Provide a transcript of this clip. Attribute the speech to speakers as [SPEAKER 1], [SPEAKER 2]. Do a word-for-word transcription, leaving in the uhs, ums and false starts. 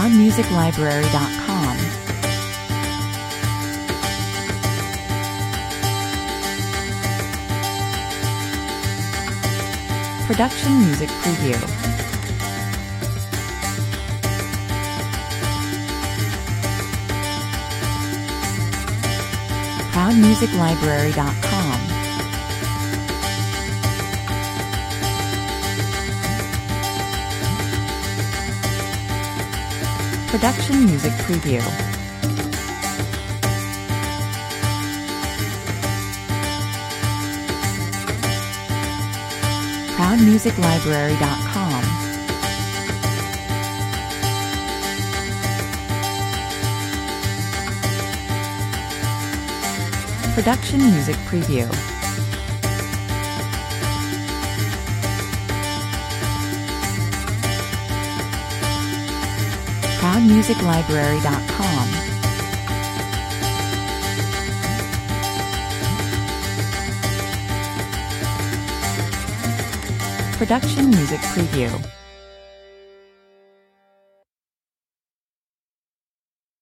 [SPEAKER 1] proud music library dot com. Production Music Preview. proud music library dot com. Production Music Preview. proud music library dot com. Production Music Preview. proud music library dot com. Production Music Preview.